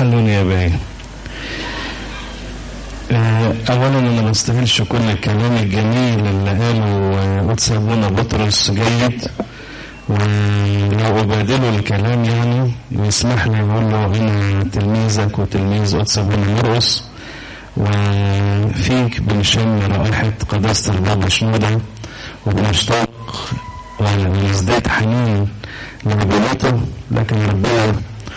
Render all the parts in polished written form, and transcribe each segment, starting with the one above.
حلوني يا باي. اولا انا ما بستاهلش كل الكلام الجميل اللي قاله قدس ابونا بطرس جيد، ولو ابادله الكلام يعني يسمح لي اقول له انا تلميذك وتلميذ قدس ابونا مرقس، وفيك بنشم رائحة قداسة البابا شنودة، وبنشتاق ونزداد حنين لمبادئته. لكن ربنا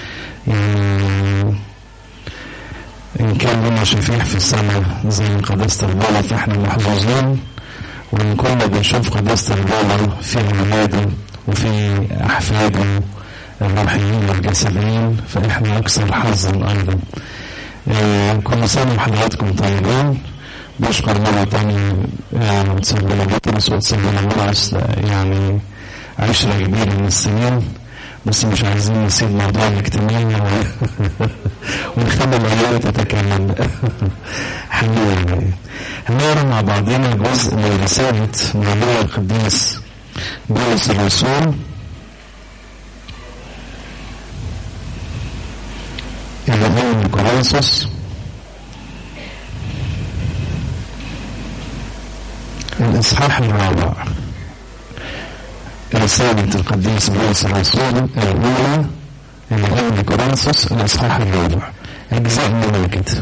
إن كان لنا شفيح في السماء زي قداسة البابا فإحنا محظوظين، وإن كنا بنشوف قداسة البابا في عباده وفي أحفاده الروحيين والجسديين فإحنا أكثر حظا أيضا. كل سنة وحضراتكم طيبين. بشكر مرة تانية وتسبنا بطرس وتسبنا مرقس، يعني 10 كبيرة من السنين، بس مش عايزين نسيب موضوع الاجتماعي ونخلي الأيام تتكلم. حلوة. هنقرا مع بعضنا جزء من رسالة موضوع القديس بولس الرسول إلى أهل كورنثوس، الإصحاح الرابع. رسالة القديس بولس الرسول الأولى إلى أهل كورنثوس، الإصحاح الرابع، أجزاء من كده.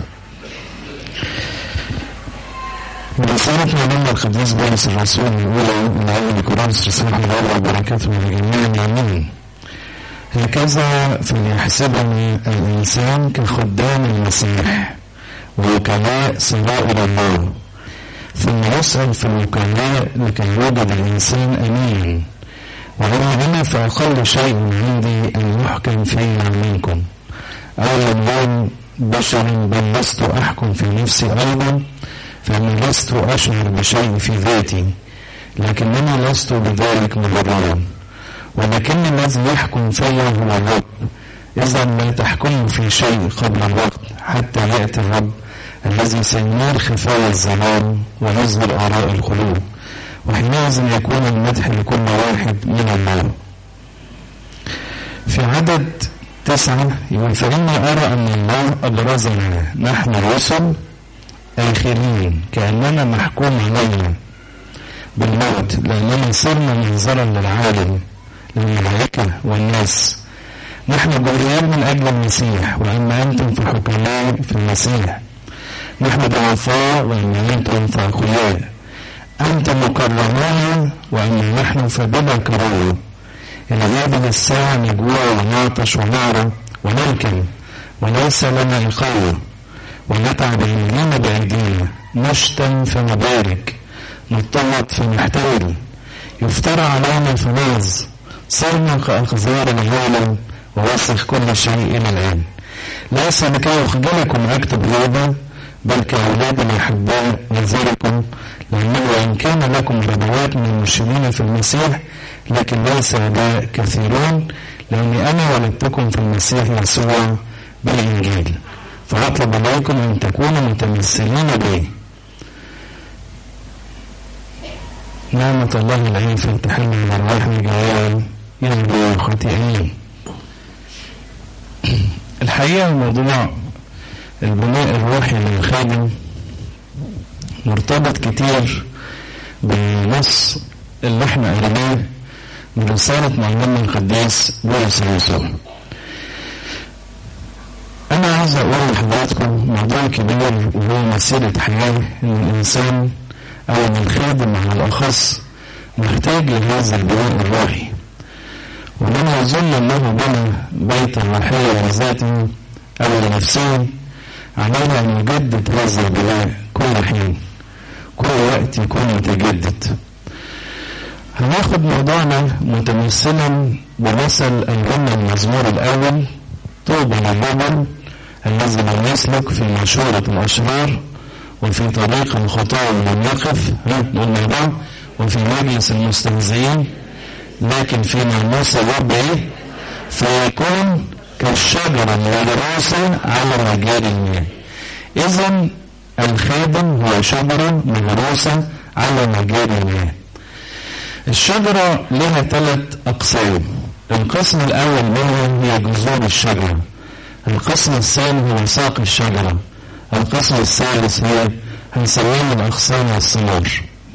رسالة مولانا القديس بولس الرسول الأولى إلى أهل كورنثوس، الإصحاح الرابع، بركاته من الجميع آمين. هكذا فليحسبني الإنسان كخدام المسيح ووكلاء سرائر الله، ثم يسأل في الوكلاء لكي يوجد الإنسان أمين. وأما أنا فأقل شيء عندي أن يحكم فيا منكم، أولا بين بشر بل لست أحكم في نفسي أيضا، فأنا لست أشعر بشيء في ذاتي، لكنني لست بذلك مبررا، ولكن الذي يحكم فيا هو الرب. إذا لا تحكموا في شيء قبل الوقت حتى يأتي الرب الذي سينير خفايا الزمان ويظهر آراء القلوب، وحينئذ يكون المدح لكل واحد من الله. في عدد 9 يقول: فإني أرى أن الله أبرزنا نحن الرسل آخرين كأننا محكوم علينا بالموت، لأننا صرنا منظرا للعالم للملائكة والناس. نحن جريان من أجل المسيح، وأما أنتم فحكماء في المسيح. نحن ضعفاء وأما أنتم فأقوياء. أنتم مكرمون وأما نحن فبلا كرامة. إلى هذه الساعة نجوع ونعطش ونعرى ونمكن وليس لنا إقامة، ونتعب يميننا بأيدينا، نشتم فنبارك، نضطهد فنحتمل، يفترى علينا فناز، صرنا كأخزار العالم ووسخ كل شيء إلى الآن. ليس لكي أخجلكم أكتب هذا، بل كأولاد الأحباء نذركم، لأنه وإن كان لكم ربوات من المرشدين في المسيح لكن ليس أداء كثيرون، لأني أنا ولدتكم في المسيح يسوع بالإنجيل، فأطلب عليكم أن تكونوا متمثلين به. نعمة الله العين فلتحل من أرواح الجوال يهدي خطيئين. الحقيقة موضوع البناء الروحي للخادم مرتبط كتير بالنص اللي احنا قريناه من رسالة مولانا القديس بولس الرسول. أنا عايز أقول لحضراتكم موضوع كبير وهو مسيرة حياة إن الإنسان أو إن الخادم على الأخص محتاج لهذا البناء الروحي، ومن يظن أنه بنى بيتا روحيا لذاته أو لنفسه علينا أن يجدد هذا البناء كل حين، كل وقت يكون متجدد. هناخد موضوعنا متمثلا بمثل الغنى المزمور الأول: طوبى للرجل الذي لم يسلك في مشورة الأشرار وفي طريق الخطاة لم يقف وفي مجلس المستهزئين، لكن في ناموس الرب فيكون كالشجرة المغروسة على مجاري المياه. إذن الخادم هو شجرة مغروسة على مجاري المياه. الشجرة لها 3 أقسام. القسم الأول منها هي جذور الشجرة، القسم الثاني هو ساق الشجرة. القسم الثالث هي هنسميه الأغصان والثمار.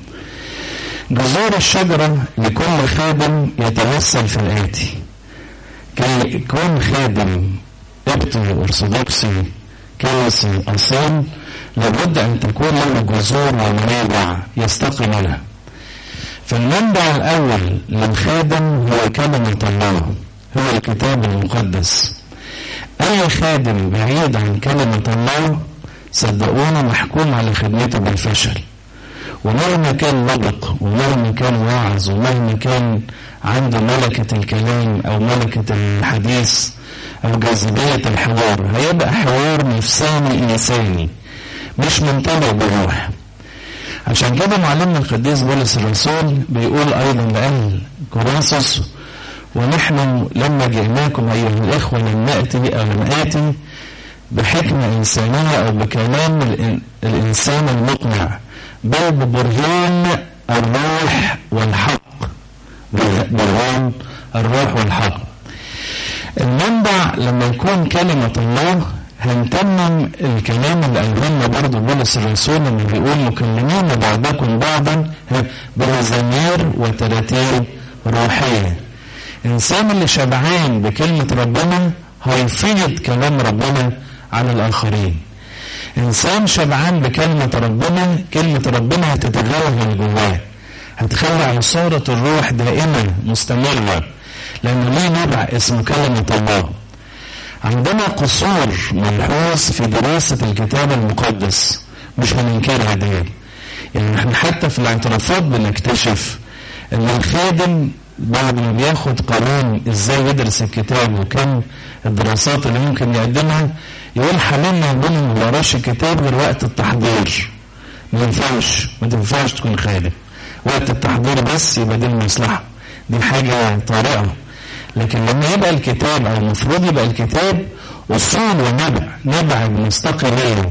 جذور الشجرة لكل خادم يتمثل في الآتي: كي يكون خادم قبطي أرثوذكسي كنسي أصيل لابد أن تكون له جذور ومنابع يستقي منها. فالمنبع الأول للخادم هو كلمة الله، هو الكتاب المقدس. أي خادم بعيد عن كلمة الله صدقونا محكوم على خدمته بالفشل، ومهما كان لبق ومهما كان واعظ ومهما كان عنده ملكة الكلام أو ملكة الحديث أو جاذبية الحوار، هيبقى حوار نفساني إنساني مش منطبق بروح. عشان كده معلمنا القديس بولس الرسول بيقول أيضا لأهل كورنثوس: ونحن لما جئناكم أيها الإخوة لم نأتي بحكمة إنسانية أو بكلام الإنسان المقنع، بل ببرهان الروح والحق. برهان الروح والحق. المنبع لما يكون كلمة الله هنتمم الكلام اللي قالنا برضه بولس الرسول لما بيقول: مكلمين بعضكم بعضا بمزامير وتراتيل روحية. الإنسان اللي شبعان بكلمة ربنا هيفيض كلام ربنا على الآخرين. إنسان شبعان بكلمة ربنا، كلمة ربنا هتتغلغل جواه، هتخلي على صورة الروح دائما مستمرة، لأنه ليه نبع اسمه كلمة الله. عندنا قصور ملحوظ في دراسة الكتاب المقدس مش هننكرها دي. يعني احنا حتى في الاعترافات بنكتشف ان الخادم بعد ما بياخد قانون ازاي يدرس الكتاب وكم الدراسات اللي ممكن يقدمها، يقول حاليا ما وراش الكتاب غير وقت التحضير. ما تنفعش تكون خادم وقت التحضير بس، يبقى دي المصلحة، دي حاجة طارئة. لكن لما يبقى الكتاب او المفروض يبقى الكتاب اصول ونبع بنستقي منه.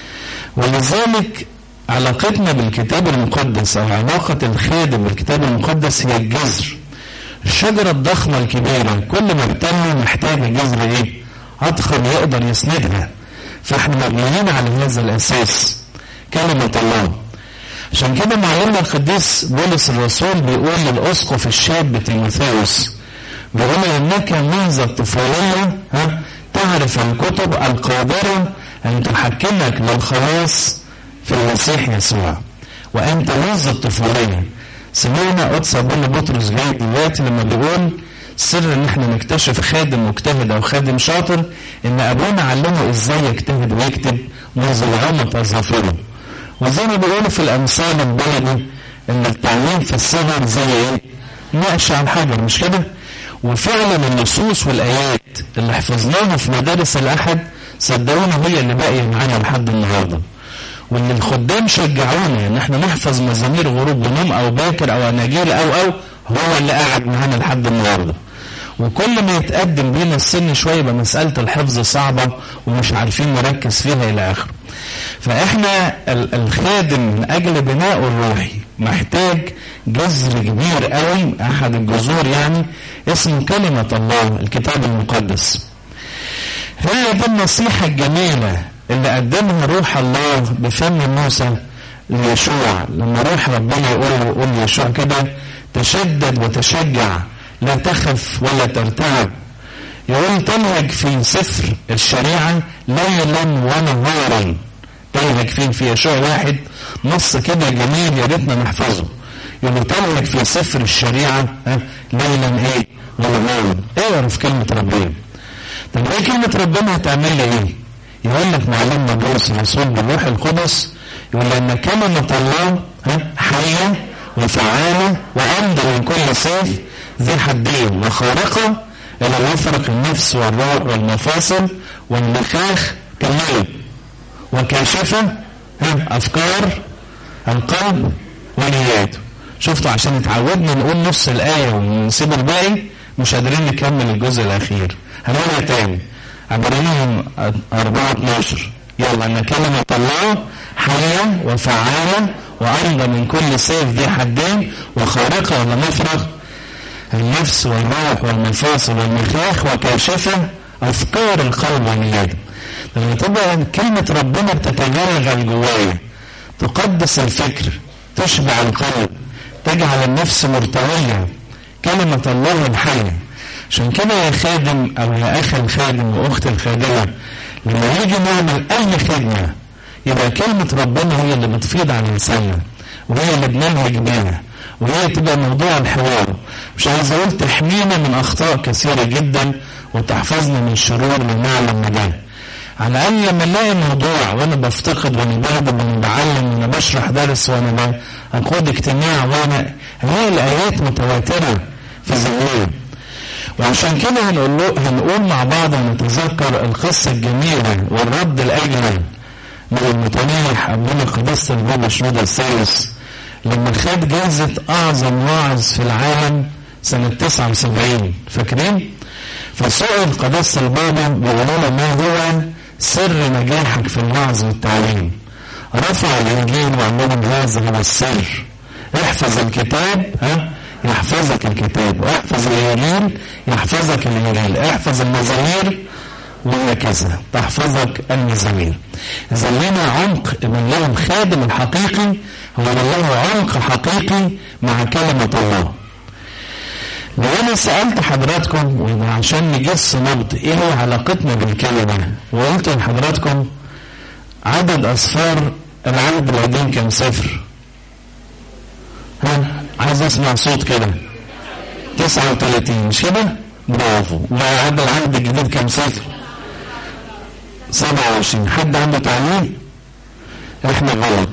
ولذلك علاقتنا بالكتاب المقدس او علاقة الخادم بالكتاب المقدس هي الجذر. الشجرة الضخمة الكبيرة كل ما بتنمو محتاجة جذر ايه؟ اضخم يقدر يسندها. فاحنا مبنيين على هذا الاساس كلمة الله. عشان كده معلمنا القديس بولس الرسول بيقول للاسقف الشاب تيموثاوس، بيقول: انك منذ الطفولية تعرف الكتب القادرة ان تحكمك للخلاص في المسيح يسوع. وانت منذ الطفولية. سمعنا قدس ابونا بطرس جاي دلوقتي لما بيقول سر ان احنا نكتشف خادم مجتهد او خادم شاطر، ان ابونا علمه ازاي يجتهد ويكتب منذ العمر اظافره. وزي ما بيقولوا في الامثال البلدي ان التعليم في الصغر زي ايه؟ نقش على الحجر، مش كده؟ وفعلا النصوص والايات اللي حفظناها في مدارس الاحد صدقونا هي اللي باقيه معانا لحد النهارده. واللي الخدام شجعونا ان احنا نحفظ مزامير غروب ونوم او باكر او اناجيل او هو اللي قاعد معانا لحد النهارده. وكل ما يتقدم بينا السن شويه بمساله الحفظ صعبه ومش عارفين نركز فيها الى اخره. فاحنا الخادم من اجل بناء الروحي محتاج جذر كبير قوي، احد الجذور يعني اسمه كلمة الله الكتاب المقدس. هي دي النصيحة الجميلة اللي قدمها روح الله بفم موسى ليشوع، لما روح ربنا يقول ليشوع كده: تشدد وتشجع، لا تخف ولا ترتعب. يقول: تنهج في سفر الشريعة ليلا ونهارا. تنهج فين؟ في يشوع واحد نص كده جميل يا ريتنا نحفظه. يقول: تنهج في سفر الشريعة ليلا ايه ونهارا. اقرا في كلمة ربنا. طب ايه كلمة ربنا هتعمل لي ايه؟ يقول لك معلمنا بولس الرسول بالروح القدس، يقول لأن كلمة الله حية وفعالة وأمضى من كل سيف ذي حدين وخارقة إلى يفرق النفس والروح والمفاصل والمخاخ كالموت، وكاشفة أفكار القلب ونياته. شفتوا عشان اتعودنا نقول نص الآية ونسيب الباقي مش قادرين نكمل الجزء الأخير. هنقولها تاني، عبرانيين 4:12. يلا: أن كلمة الله حية وفعالة وأمضى من كل سيف ذي حدين وخارقة ولا مفرغ النفس والروح والمفاصل والمخاخ وكاشفة أفكار القلب بني آدم. لما تبقى كلمة ربنا بتتغلغل جوايا تقدس الفكر، تشبع القلب، تجعل النفس مرتوية، كلمة الله الحية. عشان كده يا خادم أو يا أخي الخادم وأخت الخادمة، لما يجي نعمل أي خدمة يبقى كلمة ربنا هي اللي بتفيض على لساننا، وهي اللي بننهج بيها، وهي تبقى موضوع الحوار. مش عايز أقول تحمينا من أخطاء كثيرة جدا وتحفظنا من الشرور من نعلم ده. على الأقل لما نلاقي موضوع وأنا بفتقد وأنا بهدم وأنا بعلم وأنا بشرح درس وأنا بقود اجتماع وأنا هلاقي الآيات متواترة في ذهني. وعشان كده هنقول مع بعض ونتذكر القصة الجميلة والرد الأجمل من المتنيح أبونا قداسة البابا شنودة الثالث لما خد جائزة أعظم واعظ في العالم سنة 79. فاكرين؟ فسئل قداسة البابا بيقولوا له ما هو سر نجاحك في الوعظ والتعليم؟ رفع الإنجيل وقال لهم هذا هو السر، احفظ الكتاب يحفظك الكتاب، واحفظ الإنجيل يحفظك الإنجيل، احفظ المزامير وهكذا تحفظك المزامير. إذا لنا عمق من لهم خادم الحقيقي هو له عمق حقيقي مع كلمة الله. لو أنا سألت حضراتكم وعشان نجس نبض إيه هو علاقتنا بالكلمة، وقلت لحضراتكم عدد أصفار العهد القديم كم سفر؟ عايز أسمع صوت كده. 39 مش كده؟ برافو. وعدد العهد الجديد كم سفر؟ 27. حد عنده تعليق؟ احنا غلط.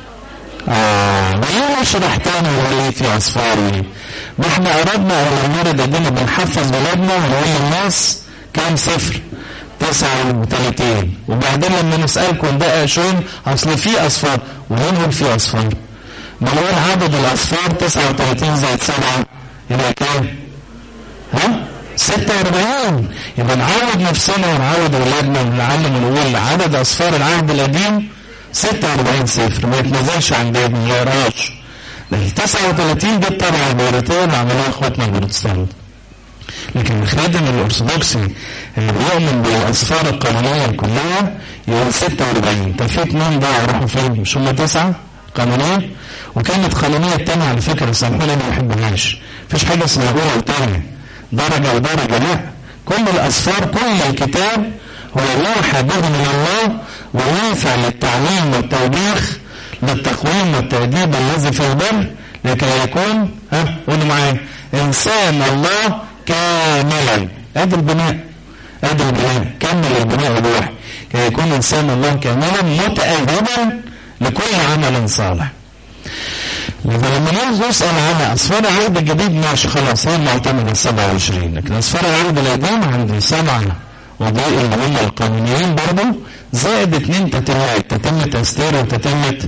ليه نشرح تاني وليه في أصفاري؟ ما احنا أردنا أو نرد أدينا بنحفظ بلادنا ونقول للناس كام سفر؟ 39. وبعدين لما نسألكم بقى شون أصل في أصفار، ونقول في أصفار. بنقول عدد الأصفار 39 زائد 7 يبقى كام؟ 46. يبقى نعود نفسنا ونعود أولادنا ونعلم ونقول عدد أصفار العهد القديم 46 سفر، ما يتنزلش عن ده ما يقراش. ال 39 دي الطبعة البيروتية اللي عملوها اخواتنا البروتستانت. لكن الخادم الأرثوذكسي اللي بيؤمن بالأصفار القانونية كلها يقول 46. طب في 2 بقى يروحوا فين؟ مش هم 9 قانونية؟ وكانت قانونية التانية على فكرة سامحوني ما بحبهاش. مفيش حاجة اسمها أولى وتانية، درجة ودرجة، لا. كل الأصفار كل الكتاب هو يوحى به من الله وينفع للتعليم والتوبيخ للتقويم والتأديب الذي في البر لكي يكون قولوا معايا إنسان الله كاملا. ادي البناء كمل البناء الروحي كي يكون إنسان الله كاملا متأهبا لكل عمل صالح. لما نسأل عنها أصفار العهد الجديد ماشي خلاص هي معتمدة 27، لكن أصفار العهد القديم عندي 7 وضوء اللي هم القانونيين برضه زائد 2 تتمة أستير وتتمة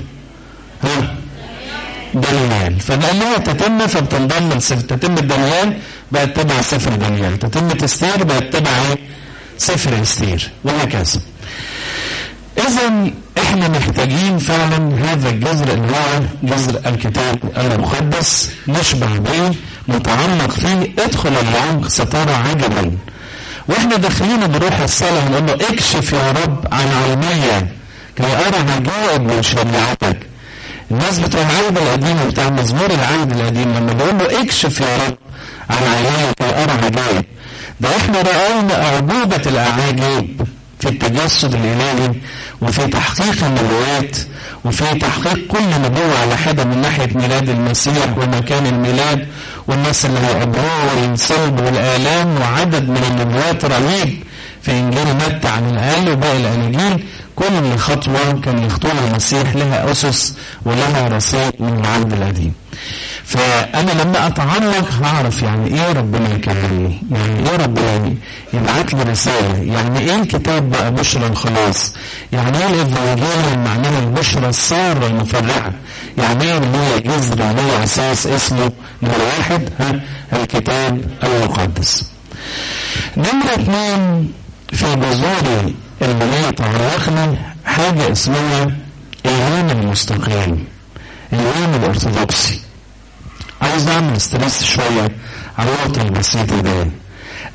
دانيال. فلأنها تتمة فبتنضم تتمة دانيال بقت تبع سفر دانيال، تتمة أستير بقت تبع سفر أستير وهكذا. إذن إحنا محتاجين فعلا هذا الجذر اللي هو جذر الكتاب المقدس نشبع به نتعمق فيه. ادخل العمق سترى عجبا. واحنا داخلين بروح الصلاة نقول له اكشف يا رب عن علمية كي أرى عجائب من شريعتك. الناس بتوع العهد القديم وبتاع مزمور العهد القديم لما بقول له اكشف يا رب عن علمية كي أرى عجائب، ده احنا رأينا أعجوبة الأعاجيب في التجسد الإلهي وفي تحقيق النبوات وفي تحقيق كل نبوة على حدة من ناحية ميلاد المسيح ومكان الميلاد والناس اللي هيقبروه والصلب والآلام وعدد من النبوات رهيب في إنجيل متى عن الأقل وباقي الأناجيل. كل خطوة كان يخطوها المسيح لها أسس ولها رصيد من العهد القديم. فأنا لما أتعمق هعرف يعني إيه ربنا يكلمني، يعني إيه ربنا يبعت لي رسالة، يعني إيه الكتاب بقى بشرى الخلاص، يعني إيه الإفانجيل معناها البشرى السارة المفرحة، يعني إيه اللي هو جذر اللي هو أساس اسمه نمرة 1 الكتاب المقدس. نمرة 2 في جذور اللي تعرفنا حاجة اسمها الإيمان المستقيم، الإيمان الأرثوذكسي. عايز اعمل ستريس شوية على الوقت البسيط ده.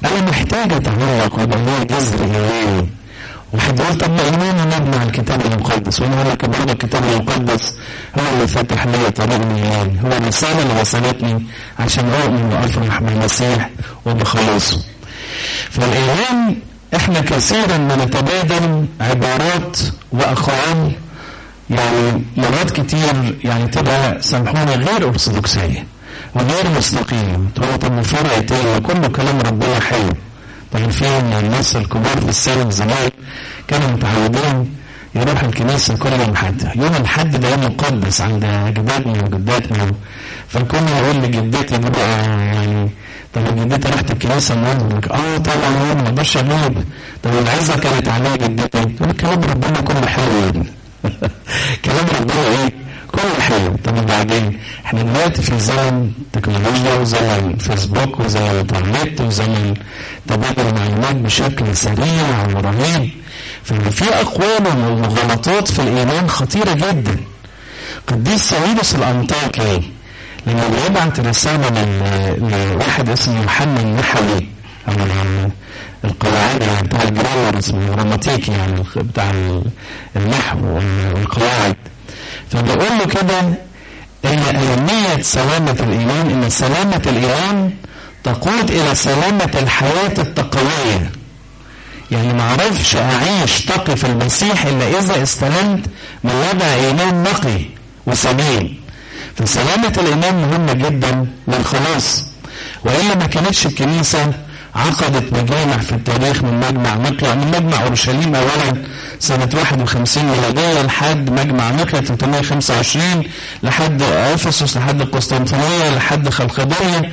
انا محتاج اتعلق ويبقى لي جذر ايماني. واحد يقول طب ما ايماني مبني على الكتاب المقدس، وانا اقول لك ان الكتاب المقدس هو اللي فتح لي طريق الايمان، هو الرساله اللي وصلتني عشان اؤمن وافرح بالمسيح وبخلاصه. فالايمان احنا كثيرا ما نتبادل عبارات واقوال يعني مرات كتير يعني تبقى سامحوني غير ارثوذكسيه وغير مستقيمه. تقول طب فرق ايه؟ كله كلام ربنا حلو. طيب في الناس الكبار في السن زمان كانوا متعودين يروحوا الكنيسه كل يوم حد، يوم الحد ده يوم مقدس عند اجدادنا وجداتنا، فكنا يقول لجدتي بقى يعني طب جدتي رحت الكنيسه النهارده؟ طبعا انا ما اقدرش اغيب. طب العزه كانت عليا جدتي، تقول كلام ربنا كله حلو يا ابني. كلام ربنا ايه؟ كله حلو. طب وبعدين احنا دلوقتي في زمن تكنولوجيا وزمن فيسبوك وزمن انترنت وزمن تبادل معلومات بشكل سريع ورهيب، ففي اقوال وغلطات في الايمان خطيره جدا. قديس ساويرس الانطاكي لما بيبعت رساله لواحد اسمه يوحنا النحوي او القواعد يعني بتاع الجرامر اسمه جراماتيكي يعني بتاع النحو والقواعد، فبقول له كده ان اهميه سلامه الايمان، ان سلامه الايمان تقود الى سلامه الحياه التقويه. يعني ما اعرفش اعيش تقي في المسيح الا اذا استلمت من وضع ايمان نقي وسليم. فسلامه الايمان مهمه جدا للخلاص، والا ما كانتش الكنيسه عقدت مجامع في التاريخ من مجمع نقيا، من مجمع اورشليم اولا سنه 51 ميلاديه لحد مجمع نقيا 325 لحد افسس لحد القسطنطينيه لحد خلقدونيا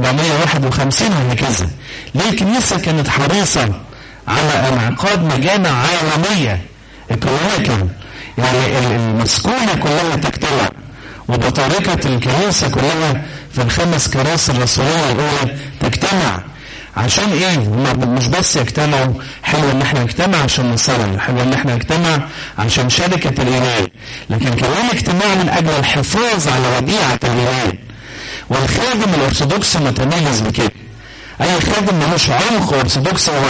451 وهكذا. ليه؟ الكنيسه كانت حريصه على انعقاد مجامع عالميه ايكونوميكال، يعني المسكونه كلها تجتمع وبطريقه الكنيسه كلها في الخمس كراسي الرسوليه الاولى تجتمع. عشان ايه؟ مش بس يجتمعوا، حلو ان احنا نجتمع عشان نصلي، حلو ان احنا نجتمع عشان شركة الايمان، لكن كمان اجتماع من اجل الحفاظ على وديعة الايمان. والخادم الارثوذكسي متميز بكده. اي خادم ملوش عمق ارثوذكسي هو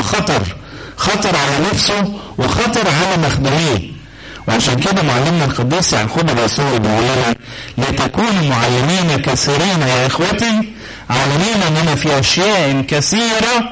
خطر على نفسه وخطر على مخدومين. وعشان كده معلمنا القديس يعقوب الرسول بيقول لنا لتكونوا معلمين كثيرين يا اخوتي عالمين اننا في اشياء كثيره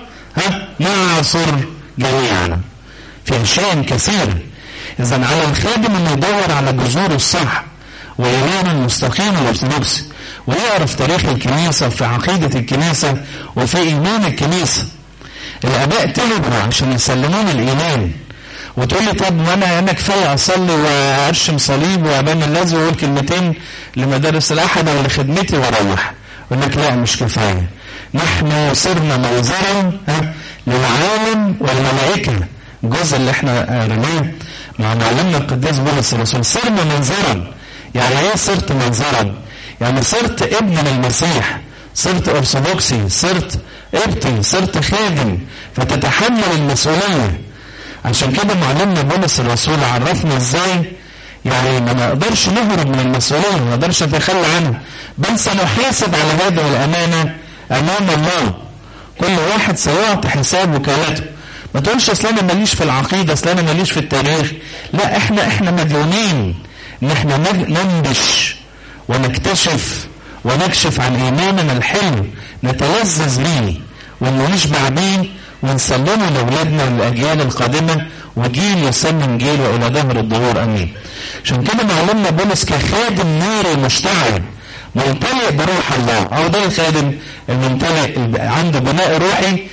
نعصر جميعنا. في اشياء كثيره. اذا على الخادم انه يدور على جذور الصح وايمان المستقيم الارثوذكسي، ويعرف تاريخ الكنيسه وفي عقيده الكنيسه وفي ايمان الكنيسه. الاباء تعبوا عشان يسلمون الايمان. وتقول لي طب وانا كفايه اصلي وارشم صليب وابان الذي واقول كلمتين لمدارس الاحد او لخدمتي واروح. يقول لك لا مش كفايه، نحن صرنا منظرا للعالم والملائكه. الجزء اللي احنا قريناه مع معلمنا القديس بولس الرسول، صرنا منظرا. يعني ايه صرت منظرا؟ يعني صرت ابن المسيح، صرت ارثوذكسي، صرت ابتي، صرت خادم، فتتحمل المسؤوليه. عشان كده معلمنا بولس الرسول عرفنا ازاي يعني ما نقدرش نهرب من المسؤوليه، ما نقدرش نتخلى عنها، بل سنحاسب على هذه الامانه امام الله. كل واحد سيعطي حساب وكالته. ما تقولش اصل انا ماليش في العقيده، اصل انا ماليش في التاريخ. لا، احنا مديونين ان احنا ننبش ونكتشف ونكشف عن ايماننا الحلو، نتلذذ بيه ونشبع بيه ونسلمه لاولادنا والاجيال القادمه، وجيل يسلم جيل والى دهر الدهور امين. عشان كده معلمنا بولس كخادم ناري مشتعل ممتلئ بروح الله، او ده الخادم الممتلئ عنده بناء روحي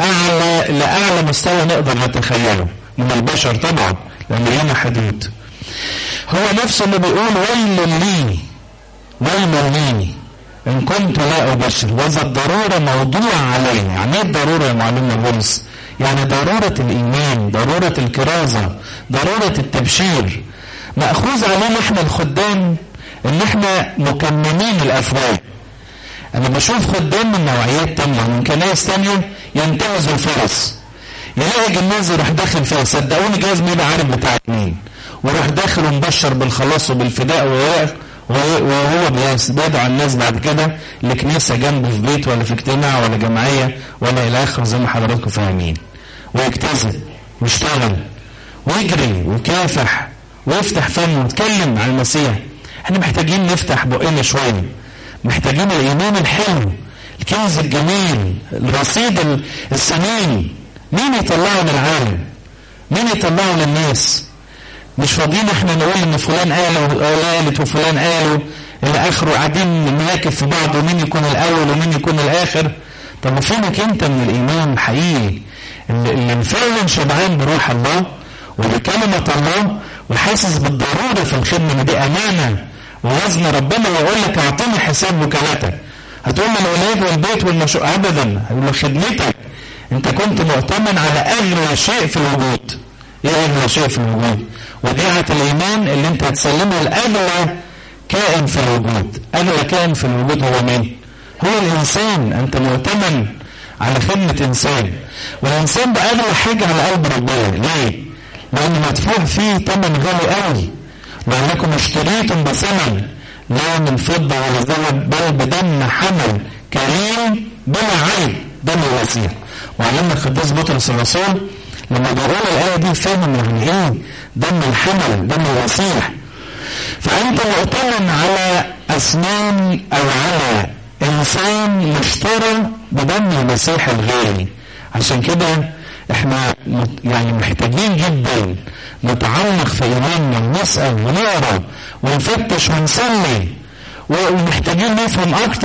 لاعلى مستوى نقدر نتخيله من البشر طبعا، لان لنا حدود. هو نفسه اللي بيقول ويل لي ان كنت لا ابشر، وذا الضروره موضوع علي. يعني ايه الضروره يا معلمنا بولس؟ يعني ضروره الايمان، ضروره الكرازه، ضروره التبشير، ماخوذ علينا احنا الخدام ان احنا مكممين الافواه. انا بشوف خدام من نوعيات تانية من كنايس تانية ينتهزوا الفرص، يلاقي جناز يروح داخل فيها، صدقوني جايز مين عارف بتاعت مين، ويروح داخل ومبشر بالخلاص وبالفداء وهو بيدعو الناس بعد كده لكنيسة جنبه في بيت ولا في اجتماع ولا جمعية ولا إلى آخره زي ما حضراتكم فاهمين، ويجتذب ويشتغل ويجري ويكافح ويفتح فمه ويتكلم عن المسيح. احنا محتاجين نفتح بقنا شوية، محتاجين الإيمان الحلو، الكنز الجميل، الرصيد الثمين. مين يطلعه للعالم؟ مين يطلعه للناس؟ مش فاضيين احنا نقول ان فلان قالت وفلان قالوا الى اخره، قاعدين نواكب في بعض ومين يكون الاول ومين يكون الاخر. طب فينك انت من الايمان الحقيقي اللي فعلا شبعان بروح الله وبكلمة الله وحاسس بالضرورة في الخدمة دي أمانة ووزن ربنا، ويقول لك اعطيني حساب وكالتك. هتقول لي الأولاد والبيت والمشروع؟ أبدا، هقول خدمتك. أنت كنت مؤتمن على أغلى شيء في الوجود. إيه أغلى شيء في الوجود؟ وديعة الإيمان اللي أنت هتسلمها لأغلى كائن في الوجود. أغلى كائن في الوجود هو مين؟ هو الإنسان. أنت مؤتمن على خدمة إنسان، والإنسان ده أغلى حاجة على قلب ربنا. ليه؟ لأن مدفوع فيه ثمن غالي قوي. لأنكم اشتريتم بثمن لا من فضة ولا ذهب بل بدم حمل كريم بلا عيب، دم المسيح. وعلمنا القديس بطرس الرسول لما بيقول الآية دي فهم يعني إيه دم الحمل، دم المسيح. فأنت مؤتمن على أسنان أو على إنسان مشترى بدم المسيح الغالي. عشان كده احنا يعني محتاجين جدا نتعمق في ايماننا ونسأل ونقرا ونفتش ونصلي، ومحتاجين نفهم اكتر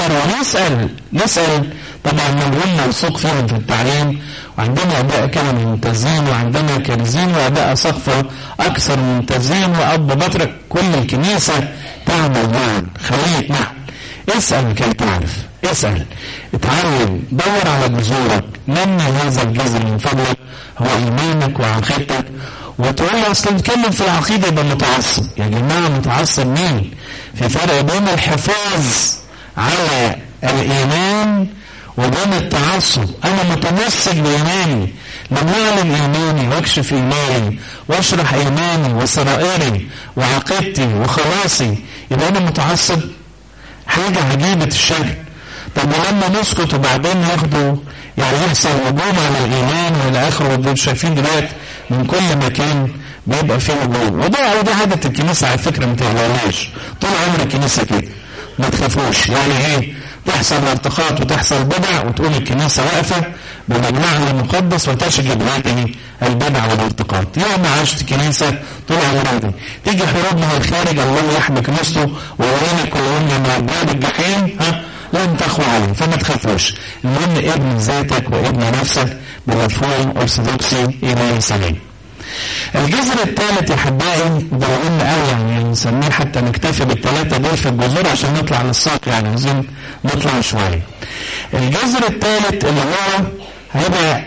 ونسأل طبعا ملهمنا وثوق فيهم في التعليم. وعندنا اباء كانوا ممتازين وعندنا كارزين واباء صفة اكثر ممتازين واب بطرك. كل الكنيسة تعمل معا خليك معا. اسأل كي تعرف، اسأل، اتعلم، دور على جذورك، نمي هذا الجذر من فضلك هو ايمانك وعقيدتك. وتقول لي اصل نتكلم في العقيده يبقى متعصب. يا جماعه متعصب مين؟ في فرق بين الحفاظ على الايمان وبين التعصب. انا متمسك بايماني، لما اعلن ايماني واكشف ايماني واشرح ايماني وسرائري وعقيدتي وخلاصي يبقى انا متعصب. حاجه عجيبه الشكل. طب ولما نسكت وبعدين ياخدوا يعني يحصل هجوم على الايمان والى اخره، ودول شايفين دلوقتي من كل مكان بيبقى فيه هجوم. ودي عاده الكنيسه على فكره، ما تقلقوش، طول عمر الكنيسه كده، ما تخافوش. يعني ايه؟ تحصل ارتقاءات وتحصل بدع وتقوم الكنيسه واقفه بمجمعها المقدس وتشجب هذه البدع والارتقاءات. يوم ما عاشت الكنيسه طول عمرها دي تيجي حروب من الخارج، الله يحمي كنيسته ويورينا كلنا من ارباب الجحيم لن تخوى عليه. فما تخافوش. المهم ابن ذاتك وابن نفسك بمفهوم ارثوذكسي ايماني سليم. الجذر الثالث يا حبايبي ده مهم قوي، يعني نسميه حتى نكتفي بالثلاثه دول في الجذور عشان نطلع للساق، يعني عايزين نطلع شويه. الجذر الثالث اللي هو هيبقى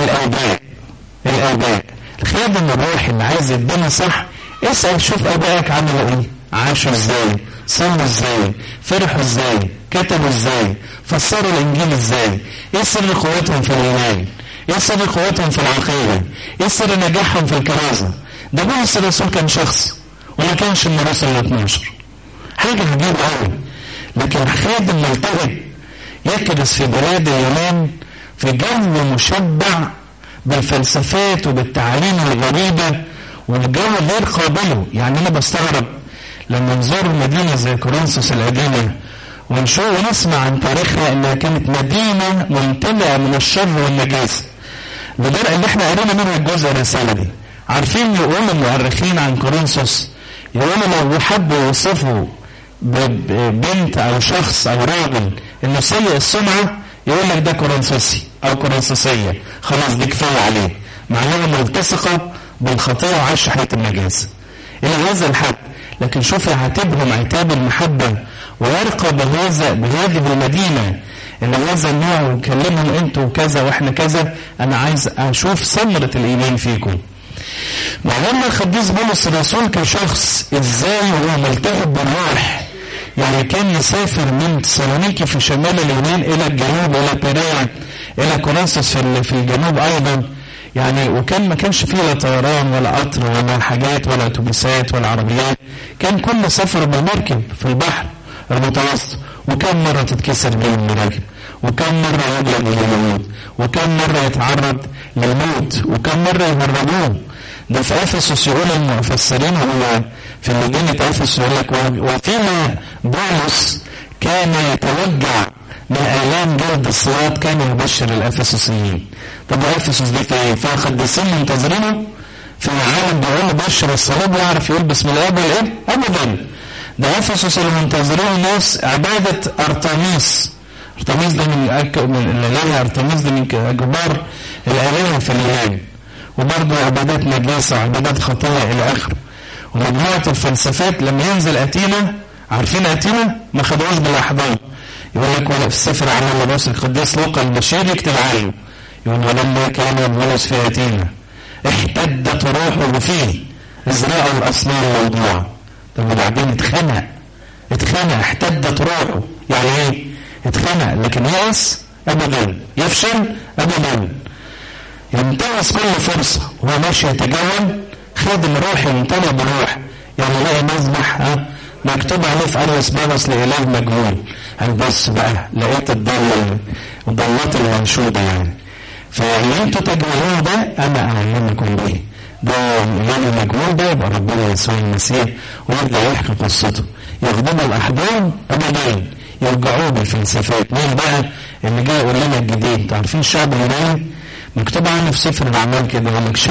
الاباء الخادم الروحي اللي عايز يدينا صح. اسال شوف ابائك عملوا ايه، عاشوا ازاي، صلوا ازاي، فرحوا ازاي، كتبوا ازاي، فسروا الانجيل ازاي، ايه سر قوتهم في الايمان، ايه سر قوتهم في العقيده، ايه سر نجاحهم في الكرازه. ده بولس الرسول كان شخص وما كانش من الرسل ال 12. حاجه عجيبه قوي. لكن خادم ملتهب يكرس في بلاد اليونان في جو مشبع بالفلسفات وبالتعاليم الغريبه والجو غير قابله. يعني انا بستغرب لما نزور مدينه زي كورنثوس القديمه ونشوف ونسمع عن تاريخها انها كانت مدينه ممتلئه من الشر والنجاسه، لدرجه ان احنا قرينا منها الجزء الرساله دي. عارفين يقولوا المؤرخين عن كورنثوس، يقولوا لو حبوا يوصفوا بنت او شخص او راجل انه سيء السمعه يقول لك ده كورنثوسي او كورنثوسيه، خلاص دي كفايه عليه، معناها ملتصقه بالخطيه وعايشه حياه النجاسه الى هذا الحد. لكن شوف يعاتبهم عتاب المحبه ويرقى بهذه المدينه ان هذا النوع ويكلمهم انتوا كذا واحنا كذا، انا عايز اشوف ثمره الايمان فيكم. معلمنا القديس بولس الرسول كشخص ازاي هو ملتهب بالروح. يعني كان يسافر من تسالونيكي في شمال اليونان الى الجنوب الى بيريا الى كورنثوس في الجنوب ايضا، يعني وكان ما كانش فيه لا طيران ولا قطر ولا حاجات ولا اتوبيسات ولا عربيات، كان كل سفر بالمركب في البحر المتوسط، وكم مرة تتكسر بيه المراكب، وكم مرة يغلب للموت، وكم مرة يتعرض للموت، وكم مرة يهربوه. ده في افسس يقول المفسرين هو في مدينة افسس يقول لك وفيما بولس كان يتوجع من آلام جلد الصياد كان يبشر الافسسيين. طب افسس دي في ايه؟ فيها قديسين منتظرينه في العالم بيقول بشر الصليب ويعرف يقول بسم الاب والابن؟ ابدا. ده افسس اللي منتظرين ناس عبادة ارتميس. ارتميس ده من الالهة، ارتميس ده من اكبر الالهة في اليونان، وبرضه عبادات نجاسة وعبادات خطايا الى اخره. ومجموعة الفلسفات لما ينزل اتينا، عارفين اتينا ما خدوش بالاحضان، يقول لك ولا في السفر عمل الرسل القديس لوقا البشير يكتب عنه يقول ولما كان بولس في اتينا احتدت روحه فيه ازرعوا الاصنام موضوعه. طب وبعدين اتخنق احتدت روحه، يعني ايه؟ اتخنق، لكن يأس ابدا، يفشل ابدا، ينتهز كل فرصه وهو ماشي يتجول خادم روحي يمتلئ بالروح. يعني لاقي مذبح مكتوب عليه في اريوس باغوس لاله مجهول، بص بقى لقيت الضلات المنشوده يعني. فاللي انتوا تجهلوه ده انا اعلمكم به، ده الاله المجهول ده يبقى ربنا يسوع المسيح، ويبدا يحكي قصته. يخدموا الاحضان ابدا، يرجعوه بالفلسفات. مين بقى اللي جاي يقول لنا الجديد؟ عارفين الشعب اليوناني مكتوب عنه في سفر الاعمال كده، يقول لك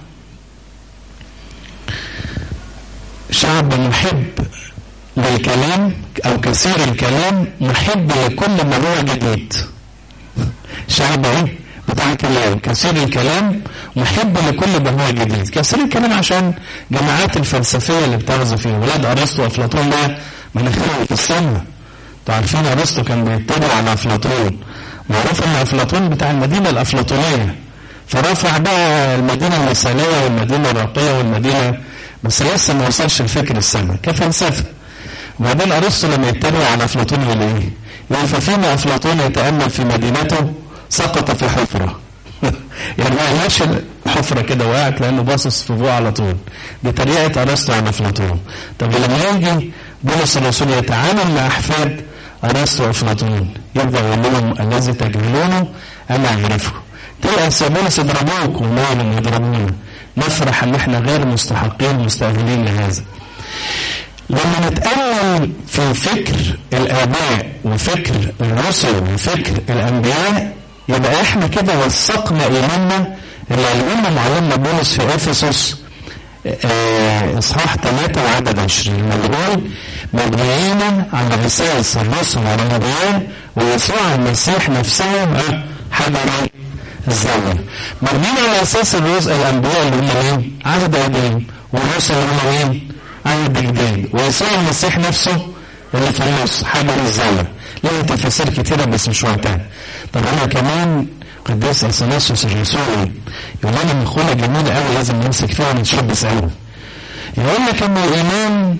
شعب محب للكلام او كثير الكلام محب لكل ما هو جديد. شعب ايه؟ بتاع كلام، كثير الكلام محب لكل ما هو جديد. كثير الكلام عشان جماعات الفلسفيه اللي بتغزو فيه ولاد ارسطو وافلاطون ده مناخيرهم في السماء. انتوا عارفين ارسطو كان بيتبع على افلاطون، معروف ان افلاطون بتاع المدينه الافلاطونيه، فرفع بقى المدينه المثاليه والمدينه الراقيه والمدينه، بس لسه ما وصلش الفكر السماء كفلسفه. وبعدين ارسطو لما يتبع على افلاطون يقول ايه؟ يقول ففيما افلاطون يتامل في مدينته سقط في حفره. يعني ما قالش حفره كده وقعت لانه باصص في فوق على طول. دي طريقه ارسطو على افلاطون. طب لما يجي بولس الرسول يتعامل مع احفاد ارسطو وافلاطون يبدا يقول لهم الذي تجهلونه انا اعرفه. تلقى بولس يضربوك ومالهم يضربونا، نفرح ان احنا غير مستحقين مستأهلين لهذا. لما نتأمل في فكر الآباء وفكر الرسل وفكر الأنبياء يبقى احنا كده وثقنا إيماننا اللي قالوا معلمنا بولس في أفسس إصحاح 3 وعدد 20 بيقول مبنيين على أساس الرسل والأنبياء ويسوع المسيح نفسه حجر الزاوية. مبنيين على أساس الأنبياء اللي هم مين؟ عهد قديم، والرسل اللي هم مين؟ عهد جديد، ويسوع المسيح نفسه اللي في النص حجر الزاوية. له تفاسير كتيرة بس مش وقتها. طب أنا كمان قديس أثناسيوس الرسولي يقول لنا مقولة جميلة قوي لازم نمسك فيها ونتشبث قوي. يقول لك إن الإيمان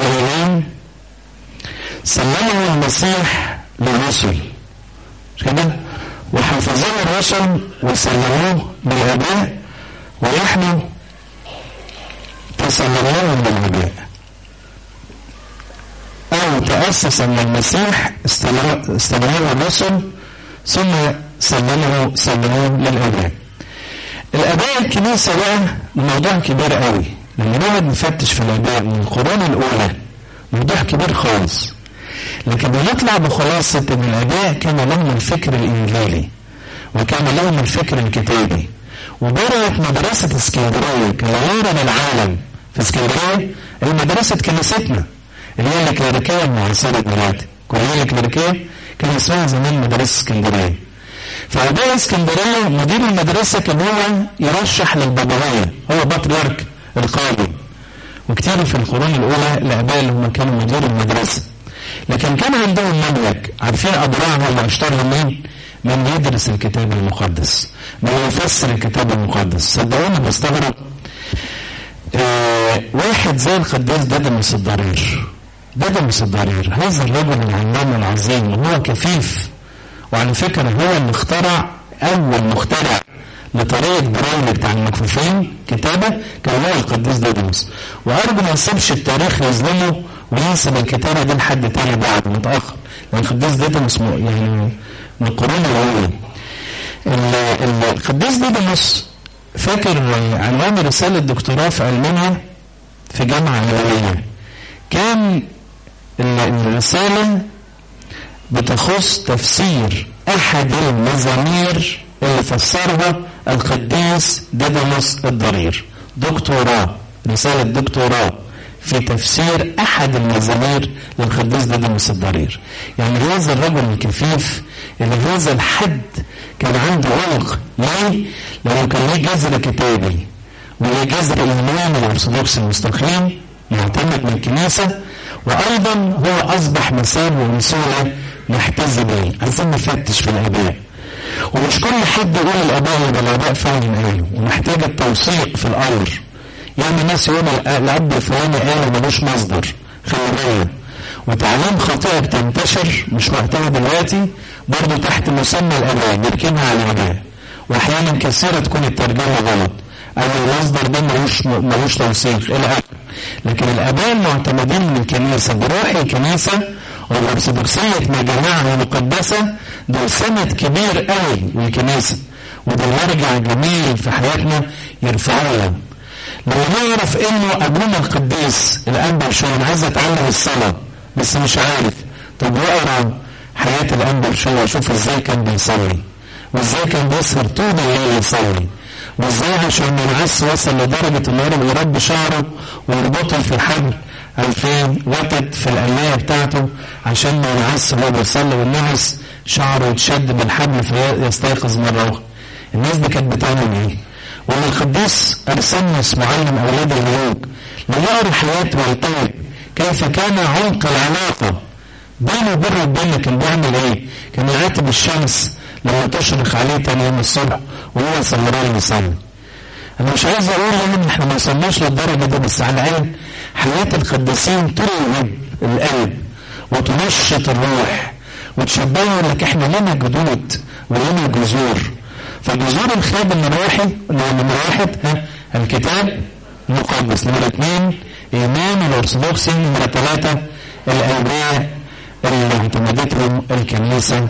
سلمه المسيح للرسل مش كده؟ وحفظوه الرسل وسلموه بالآباء ونحن تسلمناهم بالآباء. أو تأسس أن المسيح استمروا الرسل ثم سلموه للآباء. الآباء الكنيسة بقى موضوع كبير قوي. لما نقعد نفتش في الآباء من القرون الأولى موضوع كبير خالص، لكن بنطلع بخلاصة ان الآباء كان لهم الفكر الإنجيلي وكان لهم الفكر الكتابي. وبدأت مدرسة اسكندرية كغير العالم في اسكندرية المدرسة كنيستنا اللي هي الكليريكية المعاصرة دلوقتي. كلية الكليريكية كان اسمها زمان مدرسة اسكندرية. فآباء اسكندرية مدير المدرسة كان هو يرشح للبابوية، هو بطريرك القاضي. وكتير في القرون الأولى الآباء اللي هم كانوا مدير المدرسة، لكن كان عندهم مملك. عارفين أبراهام واشترهم مين؟ من يدرس الكتاب المقدس، من يفسر الكتاب المقدس. صدقوني بستغرب واحد زي القديس ديدموس الضرير. ديدموس الضرير هذا الرجل العلام العظيم وهو كفيف، وعلى فكرة هو اللي اخترع أول مخترع لطريقة برايل بتاع المكفوفين كتابة كان هو القديس ديدموس. وأرجو ما يسيبش التاريخ يظلمه وينسب الكتابة دي لحد تاني بعد متأخر، لأن القديس ديدموس يعني من القرون الأولى. القديس ديدموس فاكر عنوان رسالة دكتوراه في ألمانيا في جامعة ألمانية، كان الرسالة بتخص تفسير أحد المزامير اللي فسرها القديس ديدموس الضرير. دكتوراه، رسالة دكتوراه في تفسير أحد المزامير للقديس ديدموس الضرير. يعني هذا الرجل الكفيف اللي هذا الحد كان عنده عمق. ليه؟ لأنه كان ليه جذر كتابي وليه جذر إيماني الأرثوذكسي المستقيم معتمد من الكنيسة، وأيضا هو أصبح مثال ومثولة نحتز بيه. عايزين نفتش في الآباء، ومش كل حد يقول الآباء يبقى الآباء فعلا قالوا، ومحتاج التوثيق في الأمر. يعني الناس يقول الأب الفلاني قال وملوش مصدر، خلي بالك. وتعليم خاطئة بتنتشر مش وقتها دلوقتي برضه تحت مسمى الآباء، نركنها على الآباء، وأحيانا كثيرة تكون الترجمة غلط أو المصدر ده ملوش توثيق إلى آخره. لكن الآباء المعتمدين من الكنيسة بروح الكنيسة والأرثوذكسية ما جماعة المقدسة دول سند كبير قوي للكنيسة، وده مرجع جميل في حياتنا يرفعنا. لما نعرف انه ابونا القديس الانبا شوي انا عايز اتعلم الصلاه بس مش عارف، طب واقرا حياه الانبا شوي واشوف ازاي كان بيصلي، وازاي كان بيسهر طول الليل يصلي، وازاي عشان العس وصل لدرجه انه يربي شعره ويربطه في حبل 2000 وتد في القلايه بتاعته عشان ما ينعس وهو بيصلي، والنعس شعره يتشد بالحبل فيستيقظ مره اخرى. الناس دي كانت بتعمل ايه؟ وان القديس ارسنس معلم اولاد الملوك ليقرا حياته ويطيب كيف كان عمق العلاقه بينه وبين ربنا. كان بيعمل ايه؟ كان يعاتب الشمس لما تشرق عليه تاني يوم الصبح وهو سهران يصلي. انا مش عايز اقول ان احنا ما وصلناش للدرجه دي، بس على الاقل حياه القديسين تلهب القلب وتنشط الروح وتشبهه لك احنا لنا جدود ولنا جذور. فجذور الخادم الروحي نمرة 1 الكتاب المقدس، نمرة 2 إيمان الأرثوذكسي، نمرة 3 الآباء اللي اعتمدتهم الكنيسة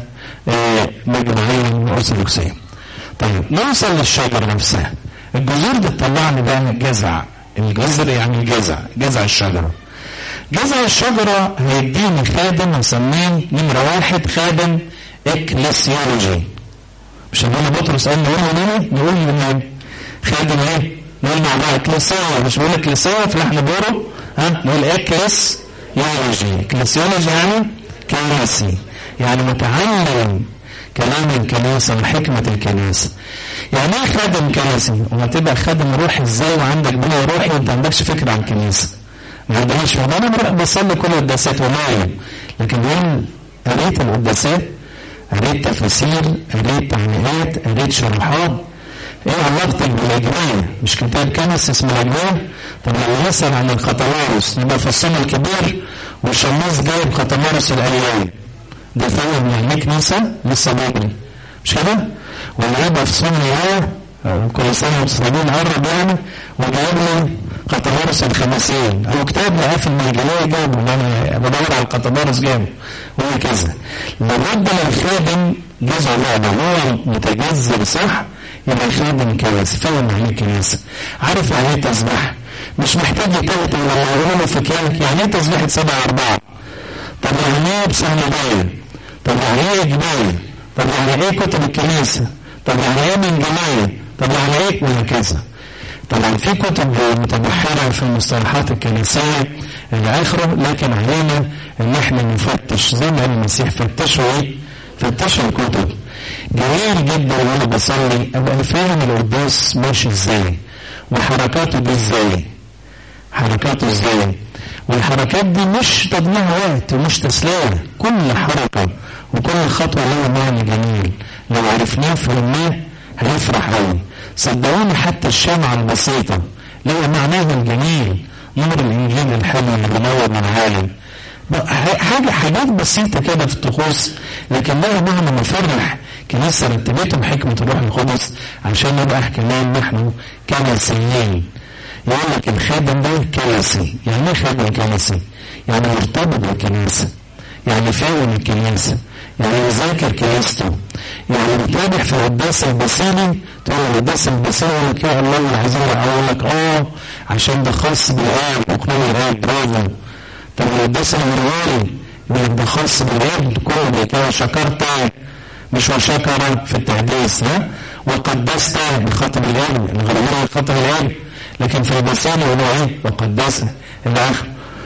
مجمعيا الأرثوذكسية. طيب نوصل للشجرة نفسها. الجذور بتطلعني بقى الجذع، الجذر يعني جذع الشجرة. جذع الشجرة هيديني خادم نسميه نمرة 1 خادم إكليسيولوجي. مش هنقول بطرس قال نقول من خادم ايه؟ نقول مع بعض اكليسيا، مش بقول اكليسيا في لحن بورو، نقول اكليسيولوجي. اكليسيولوجي يعني كنيسي، يعني متعلم كلام الكنيسة وحكمة الكنيسة. يعني ايه خادم كنيسي؟ وما تبقى خادم روحي ازاي وعندك بناء روحي وانت ما عندكش فكرة عن الكنيسة؟ ما عندناش فكرة. انا بروح بصلي كل القداسات ومايل، لكن يوم قريت القداسات، قريت تفاسير، قريت تعليقات، قريت شروحات. ايه علاقتك بالاجماع؟ مش كتاب كنسي اسمه الاجماع؟ طب لما نسال عن القطمارس يبقى في الصوم الكبير والشماس جايب قطمارس الايام، ده فاهم يعني كنيسه لسه بدري مش كده؟ ولا يبقى في صوم اليوم كل سنه وتصلين قرب يعني وجايب لي قطمارس الخمسين او كتاب قافل من الجلايه جابه، انا بدور على القطمارس جابه وهكذا. لابد للخادم جزء لعبه هو متجذر صح يبقى خادم كنيسه، فاهم يعني ايه كنيسه، عارف يعني ايه تسبيح، مش محتاج يتلت لما يقولوا في كلامك يعني ايه تسبيحه 7/4، طب يعني ايه بسهمدايه، طب يعني ايه جبايه، طب يعني ايه كتب الكنيسه، طب يعني ايه من جمايه، طب يعني ايه وهكذا. طبعا في كتب متبحرة في المصطلحات الكنسية إلى آخره، لكن علينا إن احنا نفتش زي ما المسيح فتشوا إيه؟ فتشوا الكتب. جميل جدا وأنا بصلي أبقى فاهم القداس ماشي إزاي وحركاته دي إزاي، والحركات دي مش تضييع وقت ومش تسلية، كل حركة وكل خطوة لها معنى جميل، لو عرفناه فهمناه هنفرح أوي. صدقوني حتى الشمعة البسيطة لها معناها الجميل، نور الإنجيل الحلو اللي بنور من العالم، حاجات بسيطة كده في الطقوس لكن لها معنى مفرح كنيسة رتبته بحكمة الروح القدس عشان نبقى كمان نحن كنسيين. يقول لك الخادم ده كنسي. يعني ايه خادم كنسي؟ يعني مرتبط بالكنيسة، يعني فاهم الكنيسة، يعني يذاكر كنيسته، يعني متابع في القداس البسيلي. تقول القداس البسيلي يقول لك يا الله العظيم، اقول لك عشان ده خاص بالآب وقانون الآب. برافو. طب القداس الغرغوري يقول لك ده خاص بالآب كله كده. شكرت مش وشكر في التحديث، وقدست بخاطب الآب. الغرغوري بخاطب الآب، لكن في البسيلي يقولوا ايه؟ وقدس الاخر.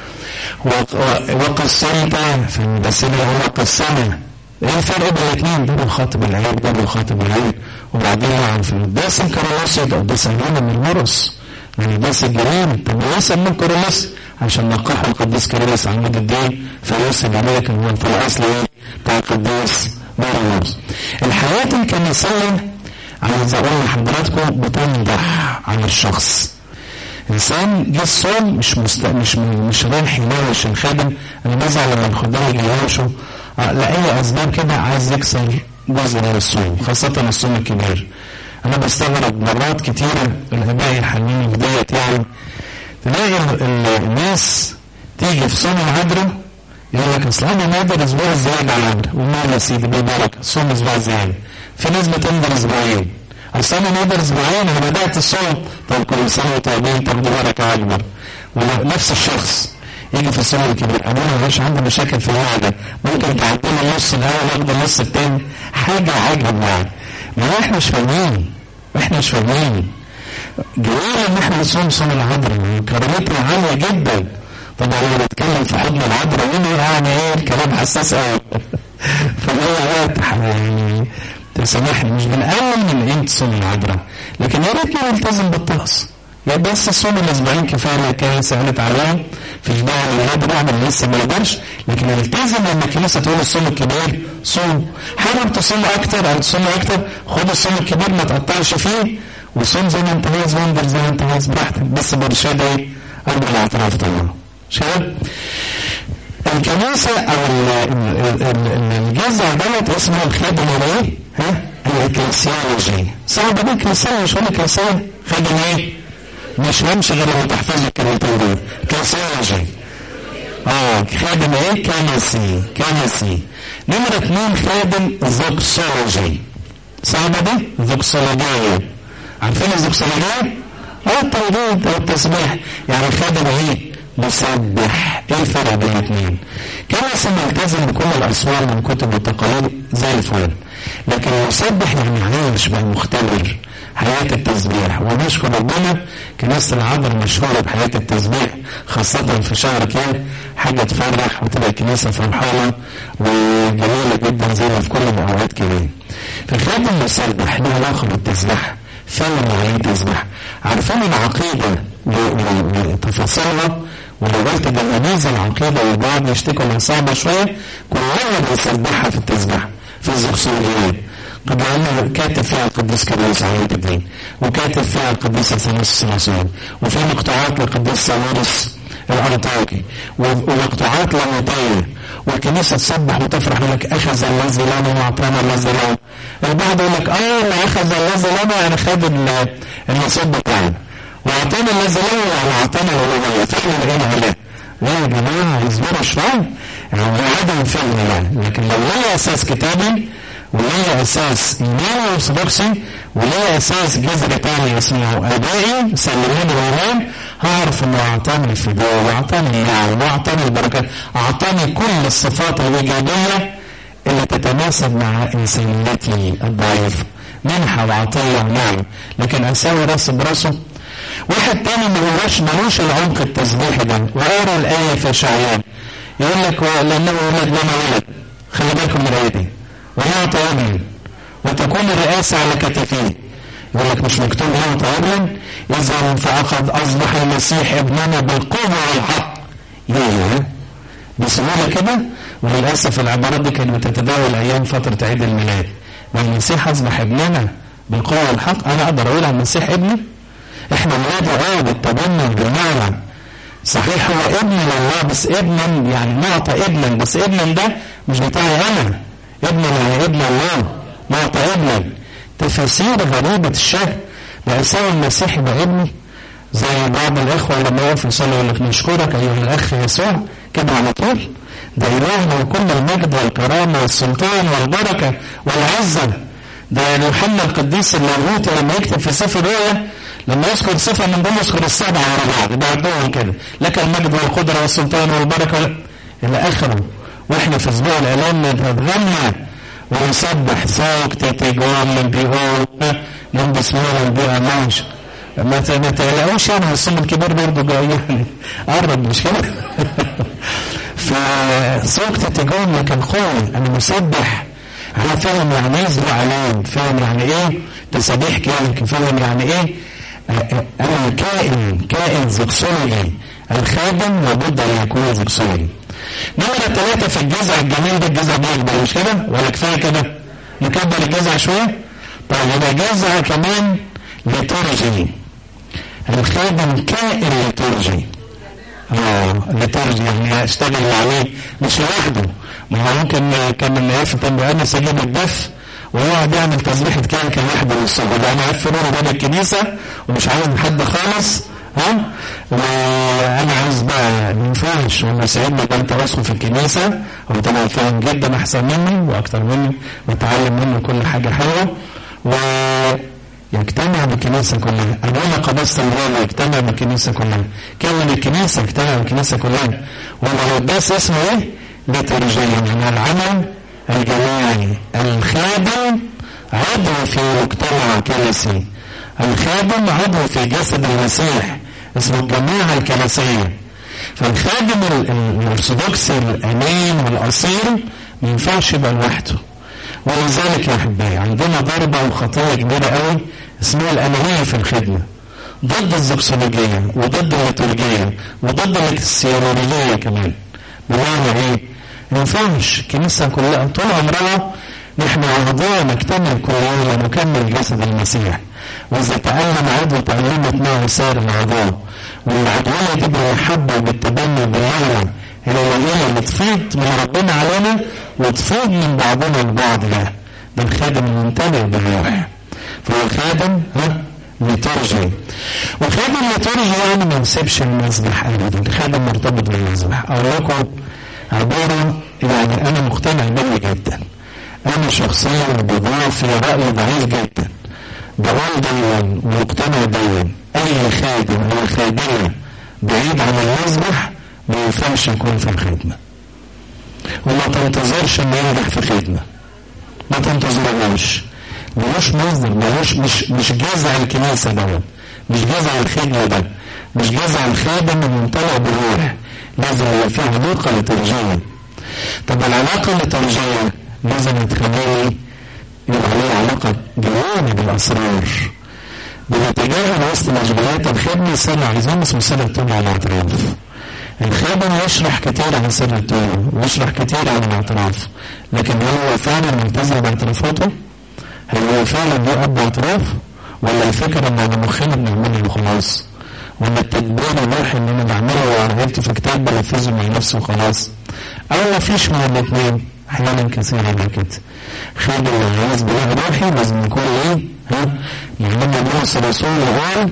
وقسمت في البسيلي هو قسمه. ايه الفرق بين الاثنين؟ ده بيخاطب العيب، ده بيخاطب العيب. وبعدين يعني في القداس الكرولوسي ده قداس الجنين من المرس، من القداس الجنين. طب ليه سموه كرولوسي؟ عشان نقحوا القديس كرولوس عمود الدين فيوسف عليك هو في الاصل ايه؟ بتاع القديس مريوس. الحياه الكنسيه عايز اقول لحضراتكم بتنضح عن الشخص. انسان جه الصوم مش رايح يناوش الخادم. انا بزعل لما الخدام يناوشوا لأي أسباب كده، عايز يكسر جزء من الصوم، خاصة الصوم الكبير. أنا بستغرب مرات كتيرة الآباء يحلموا بداية، يعني تلاقي الناس تيجي في صوم العذراء يقول لك أصل أنا نادر أسبوع الزيادة على العذراء، ومال يا سيدي بالبركة صوم أسبوع زيادة. في ناس بتنظر أسبوعين، أصل أنا نادر أسبوعين أنا بدأت الصوم. طب كل سنة وطيبين تاخدوا بركة أكبر. ونفس الشخص يجي في الصوم الكبير، أنا مش عندي مشاكل في الوعدة، ممكن تعدينا النص الأول واخد النص التاني، حاجة عجب يعني. ما احنا مش فاهمين، جميل ان احنا نصوم صوم العذراء وكرامتنا عالية جدا. طبعا انا بتكلم في حضن العذراء هنا يعني ايه الكلام حساس قوي. فهو وقت يعني تسامحني مش بنقلل من قيمة صوم العذراء، لكن يا ريت نلتزم بالطقس. يا بس صوم الاسبوعين كفايه الكنيسه قالت عليهم في داعي للعباده، اعمل لسه ما يقدرش، لكن التزم لما الكنيسه تقول الصوم الكبير صوم. حابب تصوم اكتر او تصوم اكتر، خد الصوم الكبير ما تقطعش فيه، وصوم زي ما انت عايز وانظر زي ما انت عايز براحتك، بس برشاد ايه؟ قبل الاعتراف طبعا. شباب الكنيسه او الجزء دوت اسمه الخادم الايه؟ الكنسيولوجي. صعب ده الكنسيه مش هو الكنسيه خادم ايه؟ مش همشي غير لما تحفظ الكلمتين دول. كنسيولوجي خادم ايه؟ كنسي. نمرة 2 خادم زوكسولوجي. صعبة دي؟ زوكسولوجية. عارفين الزوكسولوجية؟ التوحيد او التسبيح. يعني خادم ايه؟ مسبح. ايه الفرق بين الاثنين؟ كنسي ملتزم بكل الاسوار من كتب والتقاليد زي الفل، لكن المسبح يعني عايش بقى مختبر حياة التسبيح. ونشكر ربنا كنيسة العذراء مشهورة بحياة التسبيح، خاصة في شهر كام حاجة تفرح وتبقى كنيسة فرحانة وجميلة جدا زي ما في كل الأوقات كمان. فالخادم المسبح له علاقة بالتسبيح. فين معين تسبيح؟ عارفين العقيدة وتفاصيلها، ولو قلت بأميز العقيدة والبعض يشتكوا من صعبة شوية، كلنا بنسبحها في التسبيح في الزوكسولوجيات. قد عمل كاتب فيها القديس كرولوس عمود الدين، وكاتب فيها القديس اثناسيوس الثناصيري، وفي مقطوعات للقديس ساويرس الأنطاكي، ومقطوعات لمطية. والكنيسة تسبح وتفرح لك أخذ الذي لنا وأعطانا الذي له. البعض يقول لك ما أخذ الذي لنا يعني خد النصيب بتاعنا، وأعطانا الذي له يعني أعطانا الألوهية، فإحنا لقينا عليه. لا يا جماعة اصبروا شوية، يعني عدم فهم يعني. لكن لو ليه أساس كتابي وليه أساس إيماني أرثوذكسي وليه أساس جذر تاني اسمه آبائي سلموني الإيمان، هعرف إنه أعطاني الفداء وأعطاني النعم وأعطاني البركات، أعطاني كل الصفات الإيجابية اللي تتناسب مع إنسانيتي الضعيفة، منحة وعطية ونعم. لكن أساوي راسي براسه. واحد تاني ملوش العمق التسبيحي ده، وقرأ الآية في إشعياء يقول لك لأنه ولد لنا ولد، خلي بالكم من الآية دي، ويعطى ابن وتكون الرئاسة على كتفيه. يقول لك مش مكتوب يعطى ابن؟ إذا فأخذ أصبح المسيح ابننا بالقوة والحق. بسهولة كده. وللأسف العبارات دي كانت بتتداول أيام فترة عيد الميلاد. المسيح أصبح ابننا بالقوة والحق. أنا أقدر أقول عن المسيح ابني؟ إحنا ولاده بالتبني بالمعنى صحيح، هو ابن لله بس ابنا يعني نعطى ابنا، بس ابنا ده مش بتاعي أنا، ابن يعني ابن الله. معطى ابنا. تفاسير غريبة الشهر لأسامي المسيح يبقى ابني، زي بعض الإخوة لما يقف يصلي يقول لك نشكرك أيها الأخ يسوع كده على طول. ده إلهنا وكل المجد والكرامة والسلطان والبركة والعزة. ده يوحنا القديس اللاهوتي لما يكتب في سفر الرؤيا لما يذكر صفة من دول يذكر السبعة ورا بعض بعدهم كده، لك المجد والقدرة والسلطان والبركة إلى آخره. وإحنا في أسبوع الإعلان نتغنى ونسبح سوق تيجون من بيقول نلبس مال البيئة ماشي. ما تقلقوش يعني الصوم الكبير برضه جاي يعني قرب مش كده. فسوق تيجون لكن قوي أنا مسبح. أنا فاهم يعني إيه زرع علام، فاهم يعني إيه تسبيح كلامك، فاهم يعني إيه أنا كائن زكسولي. الخادم لابد أن يكون زكسولي. نمرة 3 في الجزع الجميل ده، الجزع بيكبر مش كده ولا كفاية كده؟ نكبر الجزع شوية. طيب يبقى جزع كمان ليتورجي. الخادم كائن ليتورجي. ليتورجي يعني اشتغل عليه مش لوحده. ما هو ممكن كان من يقف أنا سجن الدف ويقعد يعمل تسبيحة كان لوحده للصبح. ده أنا قاعد بين الكنيسة ومش عايز حد خالص وانا عايز بقى ما ينفعش. وانا سيدنا كنت اسقف في الكنيسه وطبعا فاهم جدا احسن مني واكتر مني واتعلم منه كل حاجه حلوه ويجتمع بالكنيسه كلها. ابونا قداسه الله يجتمع بالكنيسه كلها. كلم الكنيسه يجتمع بالكنيسه كلها. والقداس اسمه ايه؟ ليتورجيا يعني العمل الجماعي. الخادم عضو في مجتمع كنسي. الخادم عضو في جسد المسيح اسمه الجماعة الكنسية. فالخادم الأرثوذكسي الأمين والأصيل ما ينفعش يبقى لوحده. ولذلك يا أحبائي عندنا ضربة وخطية كبيرة قوي اسمها الأنانية في الخدمة، ضد الزكسولوجية وضد الليتورجية وضد السيرورية كمان. بمعنى إيه؟ ما ينفعش الكنيسة كلها طول عمرها نحن أعضاء نكتمل كل يوم ونكمل جسد المسيح. وإذا تعلم عضو تعلمت معه سائر الأعضاء. والعضوية دي بالمحبة وبالتبني بالرحمة الإلهية اللي تفيض من ربنا علينا وتفيض من بعضنا البعض. ده الخادم الممتلئ بالروح. فهو خادم ليتورجي. وخادم ليتورجي يعني ما يسيبش المذبح أبدا. خادم مرتبط بالمذبح. أقول لكم عبارة يعني أنا مقتنع بيه جدا. أنا شخصيا بضعف رأي ضعيف جدا. بقول دايما ومقتنع دايما أي خادم أو خادمة بعيد عن المذبح ما ينفعش يكون في الخدمة. وما تنتظرش إنه ينجح في خدمة. ما تنتظرهوش. ملوش مصدر، ملوش مش جزع الكنيسة ده، مش جزع الخدمة ده، مش جزع الخادم الممتلئ بالروح. لازم يبقى فيه علاقة ليتورجية. طب العلاقة الليتورجية لازم يتخلي يبقى عليه علاقة جوانب الأسرار. بنتجاهل وسط مشغولات الخدمة سنة عايزين اسمه سنة التوبة على الاعتراف. الخادم يشرح كتير عن سر التوبة ويشرح كتير عن الاعتراف، لكن هو فعلا ملتزم باعترافاته؟ هل هو فعلا له أب اعتراف؟ ولا الفكرة إن أنا مخنا بنعمله وخلاص؟ ولا التدبير الروحي اللي أنا بعمله وعملت في كتاب بنفذه مع نفسي وخلاص؟ أو مفيش من الاثنين؟ أحيانا كثيرة على كده. خادم العايز بلاغ روحي لازم يكون إيه؟ يعني لما بنوصل رسول قال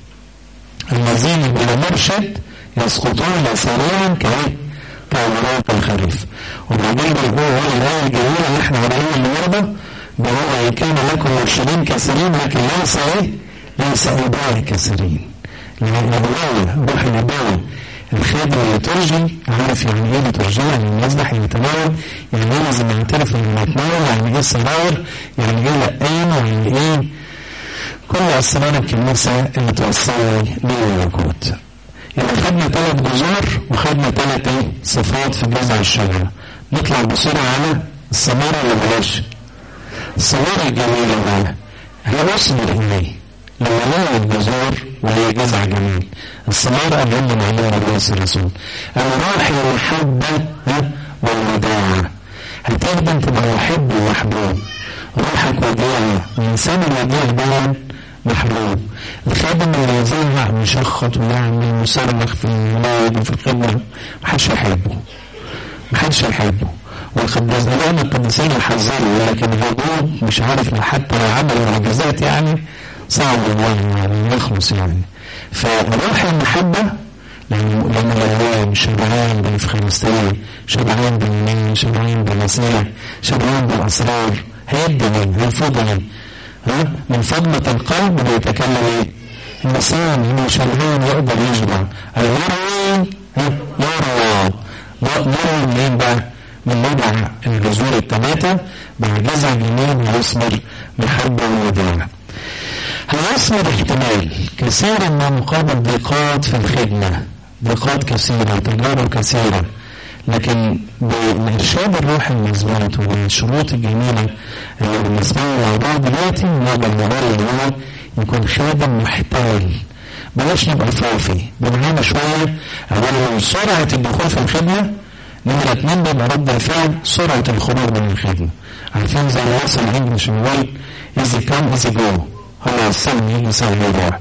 الذين بلا مرشد يسقطون سريعا كأوراق الخريف. وبعدين بيقول الآية الجميلة اللي احنا قرأناها النهارده بيقول إن كان لكم مرشدين كثيرين لكن ليس أنبياء كثيرين. النبوة روح النبوة. الخادم الليتورجي عارف يعني ايه ليتورجية، يعني المذبح يتناول، يعني ايه لازم يعترف انه يتناول، يعني ايه سرار، يعني ايه لقين، يعني ايه كل اسرار الكنيسة اللي توصلني للملكوت. يبقى خدنا 3 جذور وخدنا 3 صفات في جذع الشجرة. نطلع بسرعة على الثمرة اللي بلاش. الثمرة الجميلة بقى هي أصبر إليه لما نوع الجذور وهي جذع جميل. الثمرة اللي هم معلومة الرئيس الرسول الروح المحبة والوداعة. هتقدم تبقى محب ومحبوب. روحك وديعة. الإنسان الوديع دايما محبوب. الخادم اللي يزعق مشخط ويعمل مصرخ في المناوب وفي الخدمة محدش يحبه. والقديسين القديسين يحذروا، لكن الوجود مش عارف حتى لو عملوا معجزات يعني صعب يعني يخلص يعني. فروح المحبة لأن الأولاد شبعان بالإفخارستية، شبعان بالإيمان، شبعان بالمسيح، شبعان بالأسرار، هيدني هيفضني من فضلة القلب بيتكلم ايه؟ الإنسان هو شبعان يقدر يشبع. المروي يروى منين بقى؟ من موضع الجذور الثلاثة بيجزع جميل ويثمر محبة ووداع. هيثمر احتمال كثيرا ما مقابل ضيقات في الخدمة، ضيقات كثيرة، تجارب كثيرة، لكن بإرشاد الروح المظبوط والشروط الجميلة اللي بنسمعها مع بعض دلوقتي نقدر نقول إن هو يكون خادم محتال. بلاش نبقى فافي بنعاني شوية. أولا سرعة الدخول في الخدمة، نمرة 2 بيبقى رد الفعل سرعة الخروج من الخدمة. عارفين زي الوصل الانجليش بيقول ايزي كام ايزي جو، هو السلم يجي سهل يروح.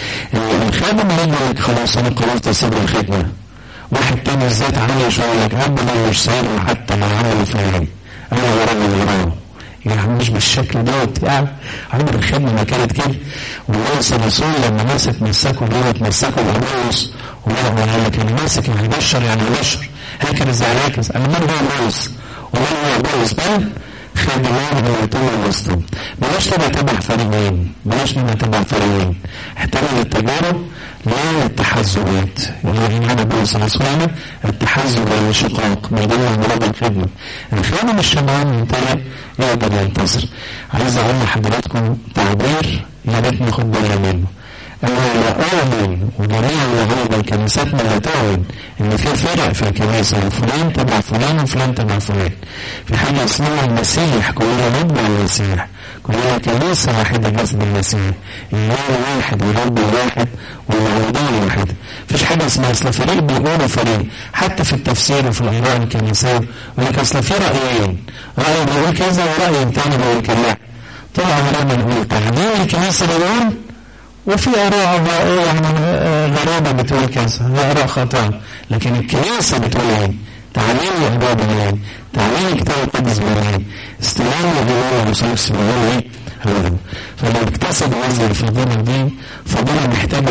الخادم يجي لك خلاص انا قررت اسيب الخدمة، واحد تاني الذات عالية شوية لك ابدا مش سايبه حتى مع عمل فلاني، انا وراه يعني مش بالشكل دوت يعني. عمر الخدمة ما كانت كده. والرئيس الرسول لما مسكوا دوت مسكوا الرئيس وقال لك انا ماسك يعني بشر يعني بشر هكذا علاكس انا من هو الرئيس ومن هو الرئيس بل خادمان هو يتم الوسط. بلاش تبقى تبع فريقين، بلاش نبقى تبع فريقين، احترم التجارب لا التحزبات. يعني انا بقول سنسوانا التحزب والشقاق ما ضمن مراد الخدمة. الخادم الشباب منتهي يقدر ينتصر. عايز اقول لحضراتكم تعبير يا ريت ناخد بالنا منه. انا لا اؤمن وجميع العلماء كنيستنا لا تؤمن ان في فرق في الكنيسه وفلان تبع فلان وفلان تبع فلان. في حاجه اسمها المسيح، كلنا نتبع المسيح، كلنا كنيسه واحده جسد المسيح، الاله واحد والرب واحد والموضوع واحد. مفيش حاجه اسمها اصل فريق بيقولوا فريق، حتى في التفسير وفي الاراء الكنيسيه ولكن اصل في رايين، راي بيقول كذا وراي ثاني بيقول كذا. طبعا لما نقول تعليم الكنيسه بيقول وفي آراء يعني غرابة بتقول كذا، آراء خطأ، لكن الكنيسة بتقول ايه؟ تعليم الأبواب ايه؟ تعليم الكتاب المقدس ايه؟ استلام الأبواب وصلص بيقول ايه؟ هذا. فلو اكتسب هذه الفضيلة دي فضيلة محتاجة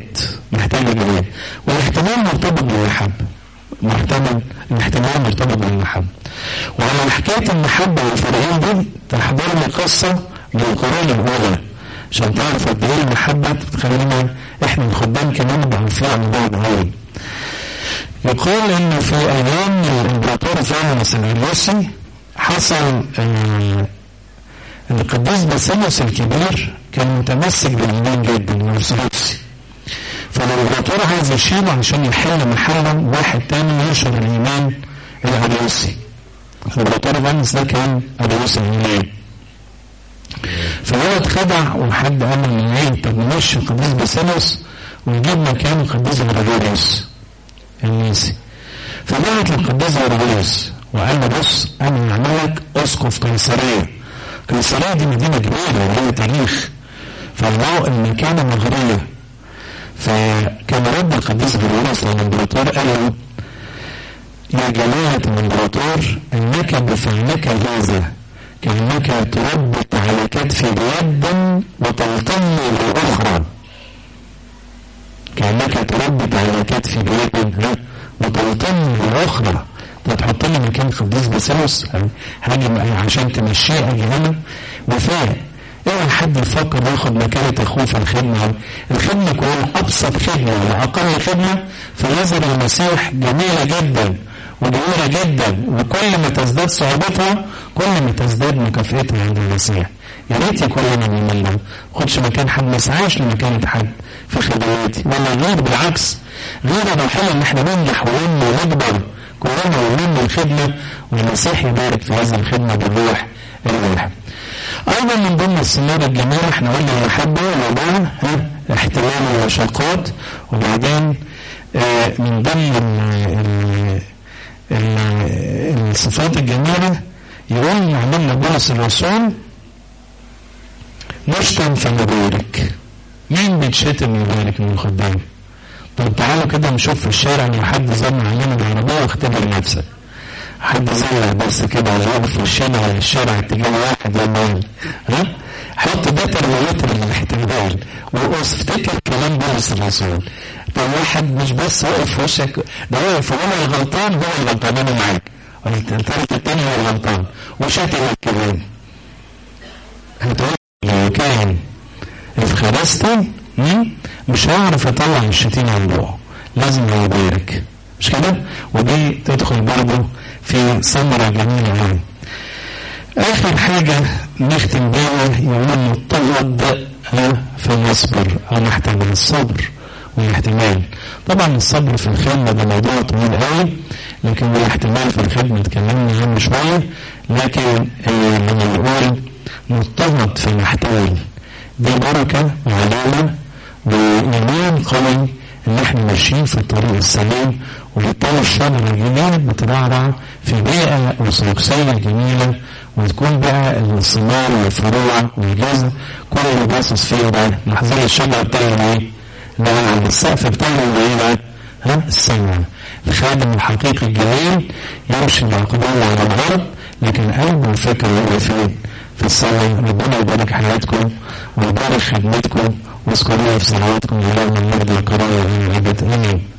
جهاد، والاحتمال مرتبط بالمحبة، الاحتمال مرتبط بالمحبة. وعلى حكاية المحبة والفرقين دي تحضرنا قصة للقرون الأولى عشان تعرف قد ايه المحبة بتخلينا احنا الخدام كمان بنفع من بعض قوي. يقول انه في ايام الامبراطور فالنس الروسي حصل القديس باسيليوس الكبير كان متمسك بالايمان جدا الارثوذكسي، فالامبراطور عايز يشيله عشان يحل محلا واحد تاني ينشر الايمان الارثوذكسي. الامبراطور فالنس ده كان ارثوذكسي اليوناني، فهو اتخدع وحد قال من ايه طب نمشي القديس باسيليوس ونجيب مكانه القديس غريغوريوس النيسي. فبعت للقديس غريغوريوس وقال له بص انا هعملك اسقف قيصريه. قيصريه دي مدينه كبيره ولها تاريخ، فالله المكانه مغريه. فكان رد القديس غريغوريوس للامبراطور قال له يا جلاله الامبراطور انك بفعلك هذا كأنك تربط على كتفي بيد وتلطمني بالأخرى. كأنك تربط على كتفي بيد وتلطمني بالأخرى. تحطني مكان القديس باسيليوس هاجي عشان تمشيه أجي هنا وفاء. اوعى حد يفكر ياخد مكانة أخوه في الخدمة. الخدمة كلها أبسط خدمة وأقل خدمة في نظر المسيح جميلة جدا وجميلة جدا، وكل ما تزداد صعوبتها كل ما تزداد مكافئتها عند المسيح. يا ريت كلنا نعملها، ما خدش مكان حد، ما اسعاش لمكانة حد في خدماتي ولا غير، بالعكس غير الرحلة ان احنا ننجح وننمو ونكبر كلنا وننمو الخدمة والمسيح يبارك في هذه الخدمة بالروح الواحد. ايضا من ضمن الثمار الجميلة احنا قلنا المحبة والوضوء احتمال المشاقات، وبعدين من ضمن الصفات الجميلة يقول عملنا بولس الرسول نشتم فنبارك. مين بيتشتم يبارك من الخدام؟ طب تعالوا كده نشوف في الشارع لو حد زن علينا بالعربية واختبر نفسك. حد زلق بس كده على وقف وشنا على الشارع اتجاه واحد لما حط ده ترميمتر للاحتمال. وافتكر كلام بولس الرسول، ده واحد مش بس وقف في وشك، ده وقف وهو الغلطان، هو الغلطانين معاك، الطرف التاني هو الغلطان وشاتمك كمان. هتقول لو كان افخارستي مش هيعرف يطلع الشتيمة عن بوعه، لازم يبارك، مش كده؟ ودي تدخل برضه في ثمرة جميلة يعني. آخر حاجة نختم بيها يقول مضطهد فنصبر، أو نحتمل الصبر والاحتمال. طبعا الصبر في الخدمة ده موضوع طويل قوي، لكن الاحتمال في الخدمة اتكلمنا عنه شوية. لكن لما نقول مضطهد فنحتمل، دي بركة وعلامة وإيمان قوي إن إحنا ماشيين في الطريق السليم، وبالتالي الشجرة الجميلة بترعرع في بيئة أرثوذكسية جميلة، وتكون بقى الثمار والفروع والجذر كل اللي باصص فيه ده محظور. الشجرة بتعمل ايه؟ لا، على السقف بتعمل ايه بقى؟ السماء. الخادم الحقيقي الجميل يمشي بعقبال على الأرض، لكن قلبه وفكره يبقى فين؟ في السماء. ربنا يبارك حياتكم ويبارك خدمتكم، واذكروني في صلواتكم. اللهم المجد والكرامة والعبادة. آمين.